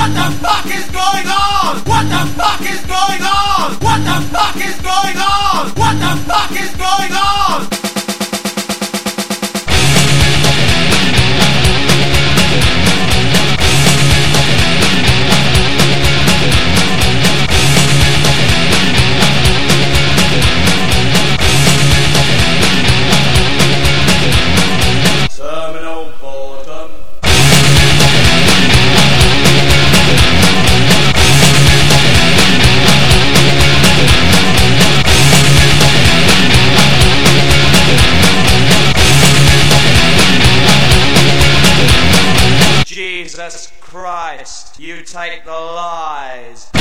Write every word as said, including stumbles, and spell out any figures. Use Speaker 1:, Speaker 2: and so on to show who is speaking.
Speaker 1: What the fuck is going on? What the fuck is going on? What the fuck is going on? What the fuck is going on?
Speaker 2: Terminal boredom. Jesus Christ, you take the lies.